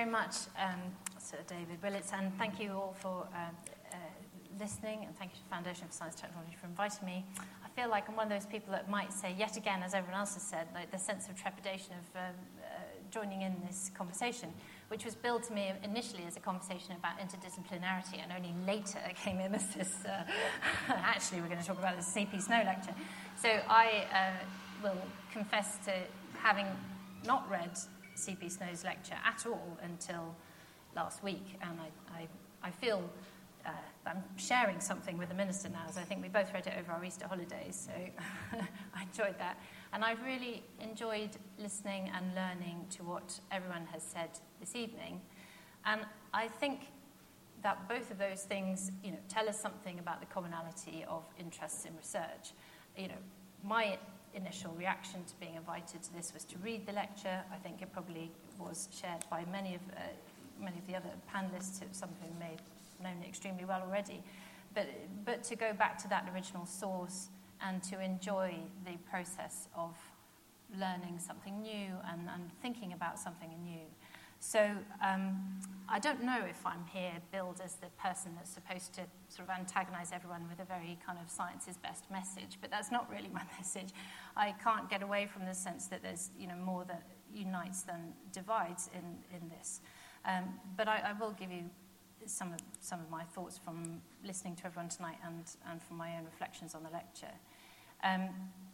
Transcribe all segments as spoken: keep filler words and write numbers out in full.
much, um, Sir David Willetts, and thank you all for uh, uh, listening, and thank you to the Foundation for Science and Technology for inviting me. I feel like I'm one of those people that might say, yet again, as everyone else has said, like the sense of trepidation of um, uh, joining in this conversation, which was billed to me initially as a conversation about interdisciplinarity, and only later came in as this, uh, actually we're going to talk about this C P Snow lecture. So I uh, will confess to having not read C P Snow's lecture at all until last week, and I, I, I feel uh, I'm sharing something with the minister now, as I think we both read it over our Easter holidays, so I enjoyed that. And I've really enjoyed listening and learning to what everyone has said this evening. And I think that both of those things, you know, tell us something about the commonality of interests in research. You know, my initial reaction to being invited to this was to read the lecture. I think it probably was shared by many of uh, many of the other panelists, some of whom may have known it extremely well already. But but to go back to that original source and to enjoy the process of learning something new and, and thinking about something new. So um, I don't know if I'm here billed as the person that's supposed to sort of antagonize everyone with a very kind of science is best message, but that's not really my message. I can't get away from the sense that there's, you know, more that unites than divides in, in this. Um, but I, I will give you some of, some of my thoughts from listening to everyone tonight and, and from my own reflections on the lecture. Um,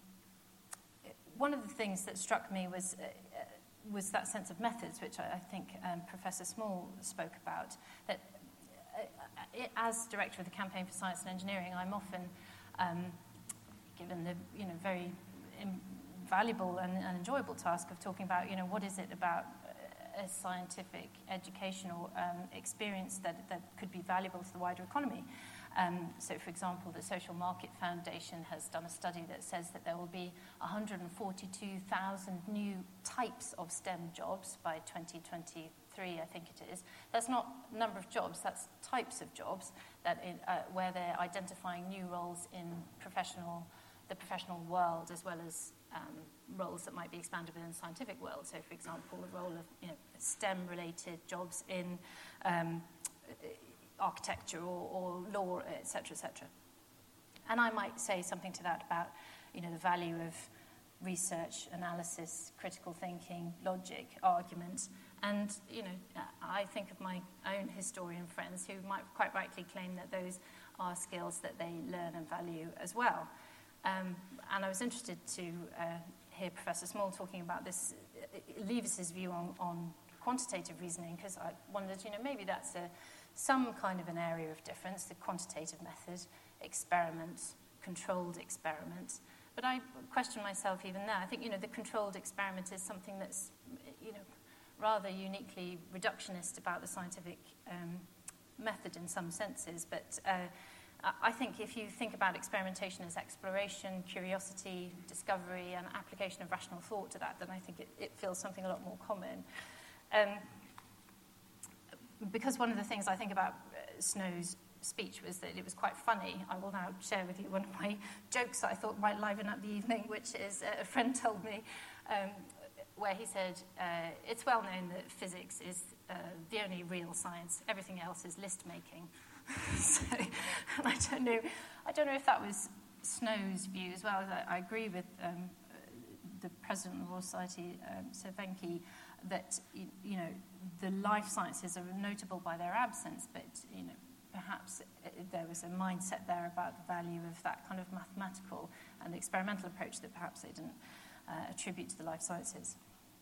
one of the things that struck me was uh, was that sense of methods, which I, I think um, Professor Small spoke about, that uh, it, as director of the Campaign for Science and Engineering, I'm often um, given the, you know, very valuable and, and enjoyable task of talking about, you know, what is it about a scientific educational um, experience that, that could be valuable to the wider economy. Um, so, for example, the Social Market Foundation has done a study that says that there will be one hundred forty-two thousand new types of STEM jobs by twenty twenty-three, I think it is. That's not number of jobs, that's types of jobs that in, uh, where they're identifying new roles in professional, the professional world, as well as um, roles that might be expanded within the scientific world. So, for example, the role of, you know, STEM-related jobs in um, architecture or, or law, et cetera, et cetera. And I might say something to that about, you know, the value of research, analysis, critical thinking, logic, argument. And, you know, I think of my own historian friends who might quite rightly claim that those are skills that they learn and value as well. Um, and I was interested to uh, hear Professor Small talking about this, uh, Leavis's view on, on quantitative reasoning, because I wondered, you know, maybe that's a some kind of an area of difference, the quantitative method, experiment, controlled experiment. But I question myself even there. I think, you know, the controlled experiment is something that's, you know, rather uniquely reductionist about the scientific um, method in some senses. But uh, I think if you think about experimentation as exploration, curiosity, discovery, and application of rational thought to that, then I think it, it feels something a lot more common. Um, Because one of the things I think about Snow's speech was that it was quite funny. I will now share with you one of my jokes that I thought might liven up the evening, which is uh, a friend told me, um, where he said, uh, it's well known that physics is uh, the only real science. Everything else is list-making. So, and I don't know, I don't know if that was Snow's view as well. I, I agree with um, the president of the Royal Society, um, Sir Venki, that, you know, the life sciences are notable by their absence, but, you know, perhaps there was a mindset there about the value of that kind of mathematical and experimental approach that perhaps they didn't uh, attribute to the life sciences.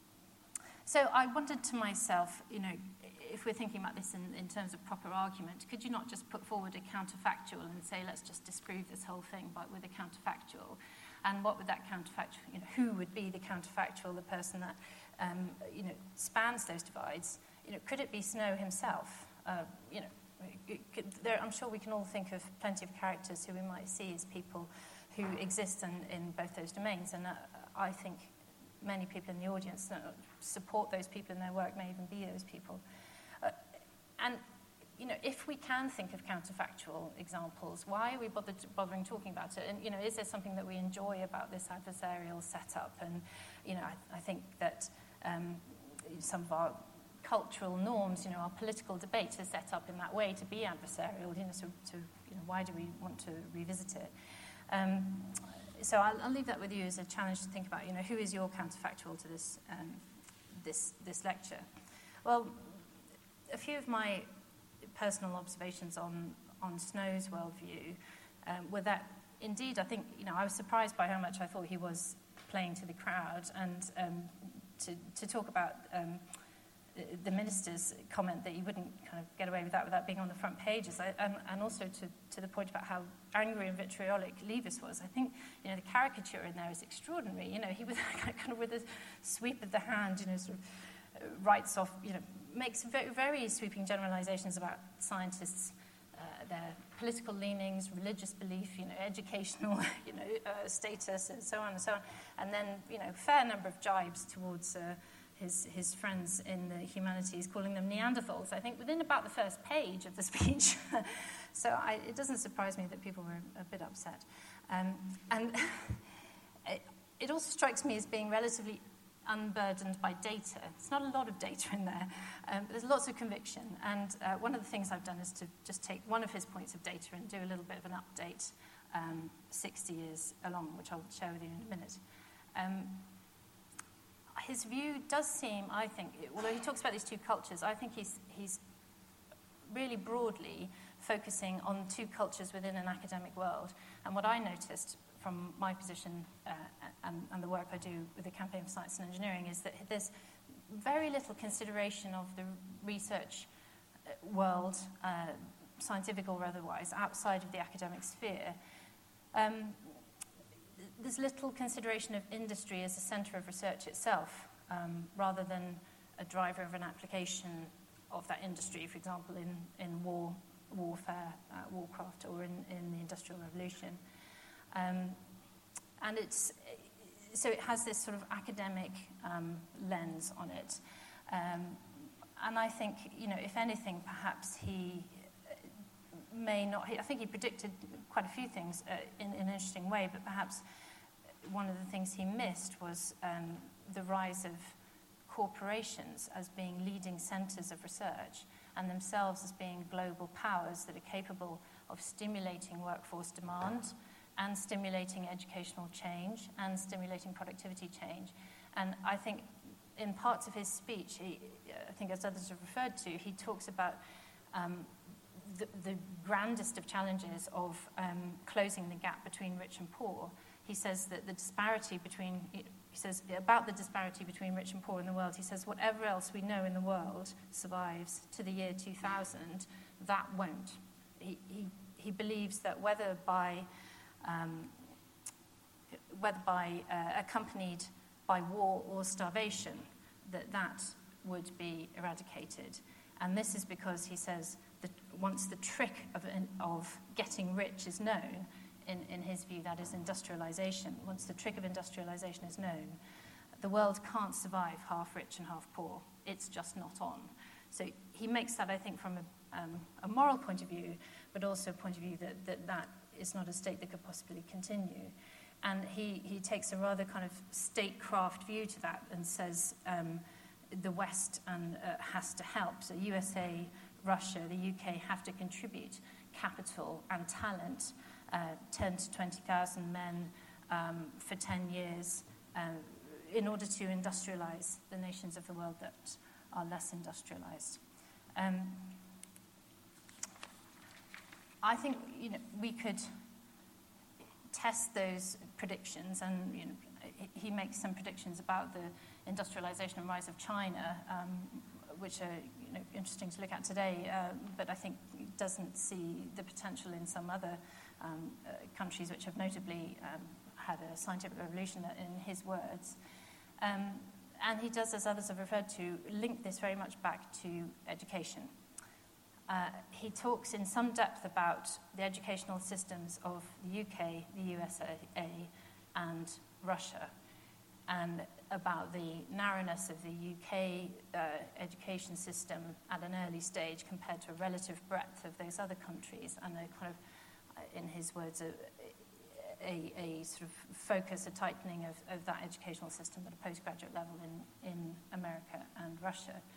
So I wondered to myself, you know, if we're thinking about this in, in terms of proper argument, could you not just put forward a counterfactual and say, let's just disprove this whole thing but with a counterfactual? And what would that counterfactual, you know, who would be the counterfactual, the person that, um, you know, spans those divides? You know, could it be Snow himself? Uh, you know, it could, there, I'm sure we can all think of plenty of characters who we might see as people who exist in, in both those domains. And uh, I think many people in the audience that support those people in their work may even be those people. Uh, and you know, if we can think of counterfactual examples, why are we bothered, bothering talking about it? And, you know, is there something that we enjoy about this adversarial setup? And, you know, I, I think that um, some of our cultural norms, you know, our political debates are set up in that way to be adversarial, you know, so to, you know, why do we want to revisit it? Um, so I'll, I'll leave that with you as a challenge to think about, you know, who is your counterfactual to this, um, this, this lecture? Well, a few of my personal observations on, on Snow's worldview um, were that, indeed, I think, you know, I was surprised by how much I thought he was playing to the crowd, and um, to, to talk about um, the minister's comment that you wouldn't kind of get away with that without being on the front pages, I, and, and also to, to the point about how angry and vitriolic Leavis was. I think, you know, the caricature in there is extraordinary. You know, he was kind of with a sweep of the hand, you know, sort of writes off, you know, makes very, very sweeping generalizations about scientists, uh, their political leanings, religious belief, you know, educational, you know, uh, status, and so on and so on. And then, you know, fair number of jibes towards uh, his his friends in the humanities, calling them Neanderthals, I think, within about the first page of the speech. So I, it doesn't surprise me that people were a bit upset. Um, and it, it also strikes me as being relatively unburdened by data. It's not a lot of data in there, um, but there's lots of conviction. And uh, one of the things I've done is to just take one of his points of data and do a little bit of an update um, sixty years along, which I'll share with you in a minute. Um, his view does seem, I think, although he talks about these two cultures, I think he's, he's really broadly focusing on two cultures within an academic world. And what I noticed from my position uh, and, and the work I do with the Campaign for Science and Engineering is that there's very little consideration of the research world, uh, scientific or otherwise, outside of the academic sphere. Um, there's little consideration of industry as a centre of research itself, um, rather than a driver of an application of that industry, for example, in, in war, warfare, uh, warcraft, or in, in the Industrial Revolution. Um, and it's so it has this sort of academic um, lens on it. Um, and I think, you know, if anything, perhaps he may not, I think he predicted quite a few things uh, in, in an interesting way, but perhaps one of the things he missed was um, the rise of corporations as being leading centres of research and themselves as being global powers that are capable of stimulating workforce demand and stimulating educational change and stimulating productivity change. And I think in parts of his speech, he, I think as others have referred to, he talks about um, the, the grandest of challenges of um, closing the gap between rich and poor. He says that the disparity between, he says about the disparity between rich and poor in the world, he says whatever else we know in the world survives to the year two thousand, that won't. He, he, he believes that whether by, um, whether by uh, accompanied by war or starvation, that that would be eradicated. And this is because, he says, that once the trick of, of getting rich is known, in, in his view, that is industrialization. Once the trick of industrialization is known, the world can't survive half rich and half poor. It's just not on. So he makes that, I think, from a, um, a moral point of view, but also a point of view that, that that is not a state that could possibly continue. And he, he takes a rather kind of statecraft view to that and says um, the West and, uh, has to help. So U S A, Russia, the U K have to contribute capital and talent, uh, ten to twenty thousand men um, for ten years, uh, in order to industrialize the nations of the world that are less industrialized. Um, I think, you know, we could test those predictions, and you know, he makes some predictions about the industrialization and rise of China, um, which are, you know, interesting to look at today, uh, but I think doesn't see the potential in some other um, uh, countries which have notably um, had a scientific revolution, in his words. Um, and he does, as others have referred to, link this very much back to education. Uh, he talks in some depth about the educational systems of the U K, the U S A, and Russia, and about the narrowness of the U K uh, education system at an early stage compared to a relative breadth of those other countries, and a kind of, in his words, a, a, a sort of focus, a tightening of, of that educational system at a postgraduate level in, in America and Russia.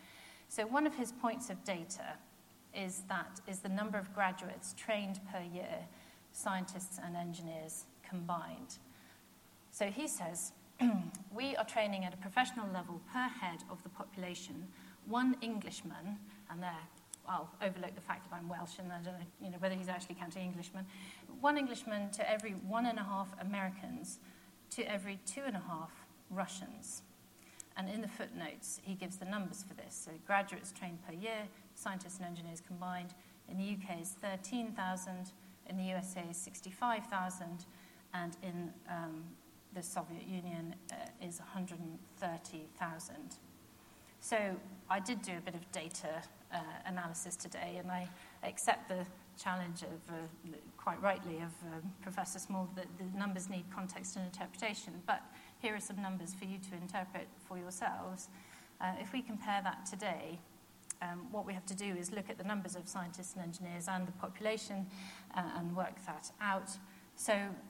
So one of his points of data is that is the number of graduates trained per year, scientists and engineers combined. So he says, we are training at a professional level per head of the population, one Englishman, and there I'll overlook the fact that I'm Welsh and I don't know, you know whether he's actually counting Englishmen, one Englishman to every one and a half Americans to every two and a half Russians. And in the footnotes, he gives the numbers for this. So graduates trained per year, scientists and engineers combined, in the U K is thirteen thousand, in the U S A is sixty-five thousand, and in um, the Soviet Union uh, is one hundred thirty thousand. So I did do a bit of data uh, analysis today, and I accept the challenge of, uh, quite rightly, of um, Professor Small, that the numbers need context and interpretation. But here are some numbers for you to interpret for yourselves. Uh, if we compare that today, um, what we have to do is look at the numbers of scientists and engineers and the population uh, and work that out. So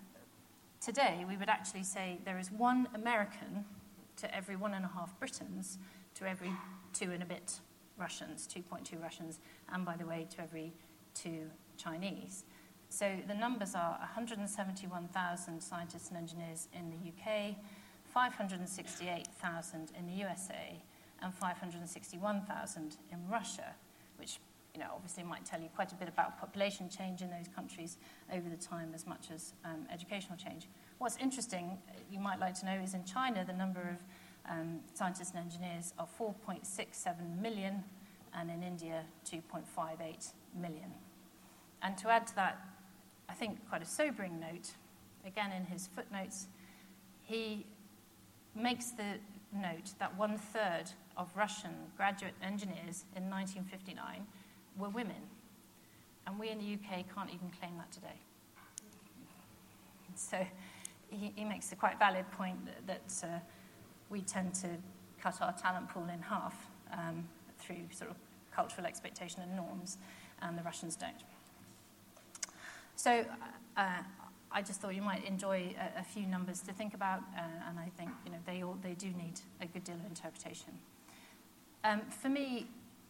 today, we would actually say there is one American to every one and a half Britons to every two and a bit Russians, two point two Russians, and by the way, to every two Chinese. So the numbers are one hundred seventy-one thousand scientists and engineers in the U K, five hundred sixty-eight thousand in the U S A, and five hundred sixty-one thousand in Russia, which, you know, obviously might tell you quite a bit about population change in those countries over the time as much as um, educational change. What's interesting, you might like to know, is in China, the number of um, scientists and engineers are four point six seven million, and in India, two point five eight million. And to add to that, I think quite a sobering note, again in his footnotes, he makes the note that one-third of Russian graduate engineers in nineteen fifty-nine were women. And we in the U K can't even claim that today. So he, he makes a quite valid point that, that uh, we tend to cut our talent pool in half um, through sort of cultural expectation and norms, and the Russians don't. So uh, I just thought you might enjoy a, a few numbers to think about, uh, and I think, you know, they all they do need a good deal of interpretation. Um, for me,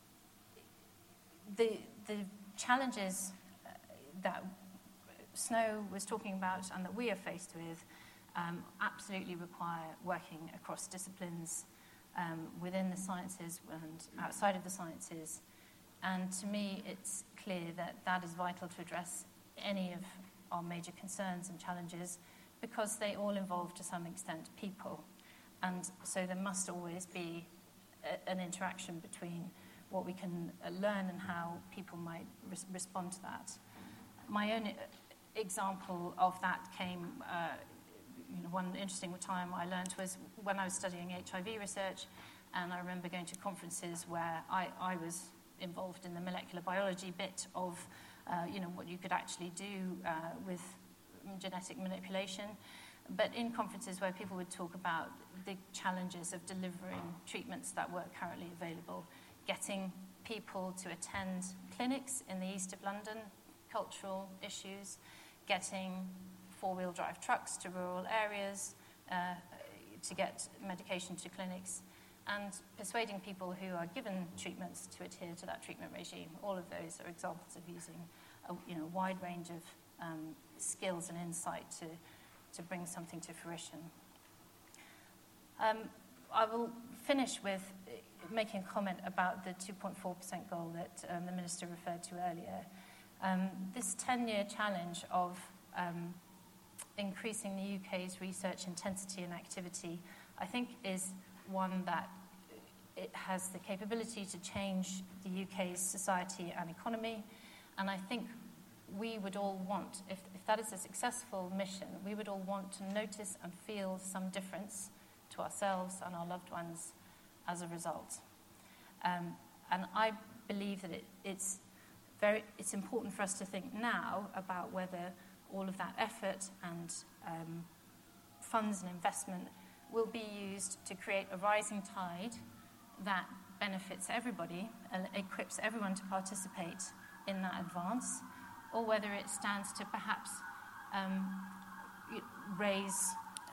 the the challenges uh, that Snow was talking about and that we are faced with um, absolutely require working across disciplines um, within the sciences and outside of the sciences. And to me, it's clear that that is vital to address any of our major concerns and challenges, because they all involve, to some extent, people. And so there must always be a, an interaction between what we can uh, learn and how people might res- respond to that. My own example of that came, uh, you know, one interesting time I learned was when I was studying H I V research, and I remember going to conferences where I, I was involved in the molecular biology bit of Uh, you know, what you could actually do uh, with genetic manipulation. But in conferences where people would talk about the challenges of delivering treatments that were currently available, getting people to attend clinics in the east of London, cultural issues, getting four-wheel drive trucks to rural areas uh, to get medication to clinics, and persuading people who are given treatments to adhere to that treatment regime. All of those are examples of using a you know, wide range of um, skills and insight to, to bring something to fruition. Um, I will finish with making a comment about the two point four percent goal that um, the Minister referred to earlier. Um, this ten-year challenge of um, increasing the U K's research intensity and activity, I think, is one that it has the capability to change the U K's society and economy. And I think we would all want, if, if that is a successful mission, we would all want to notice and feel some difference to ourselves and our loved ones as a result. Um, and I believe that it, it's very it's important for us to think now about whether all of that effort and um, funds and investment will be used to create a rising tide that benefits everybody and equips everyone to participate in that advance, or whether it stands to perhaps um, raise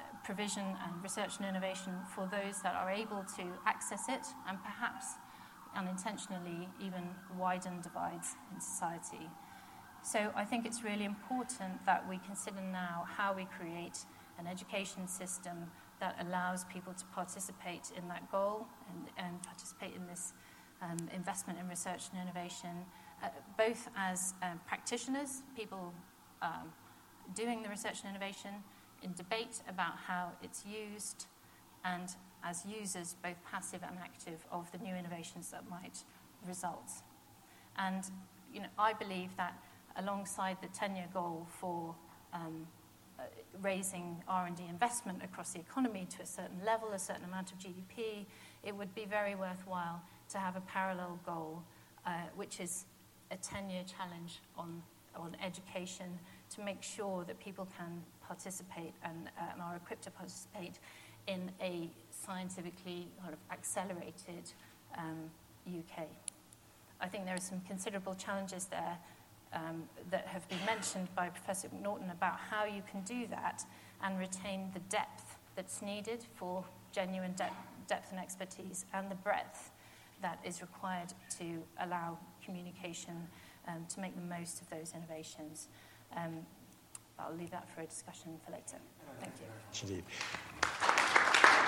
provision and research and innovation for those that are able to access it, and perhaps unintentionally even widen divides in society. So I think it's really important that we consider now how we create an education system that allows people to participate in that goal and, and participate in this um, investment in research and innovation, uh, both as um, practitioners, people um, doing the research and innovation, in debate about how it's used, and as users, both passive and active, of the new innovations that might result. And you know, I believe that alongside the ten-year goal for um, uh, raising R and D investment across the economy to a certain level, a certain amount of G D P, it would be very worthwhile to have a parallel goal, uh, which is a ten-year challenge on, on education, to make sure that people can participate and, uh, and are equipped to participate in a scientifically kind of accelerated um, U K. I think there are some considerable challenges there um, that have been mentioned by Professor McNaughton about how you can do that and retain the depth that's needed for genuine de- depth and expertise, and the breadth that is required to allow communication um, to make the most of those innovations. Um, I'll leave that for a discussion for later. Thank you. Indeed.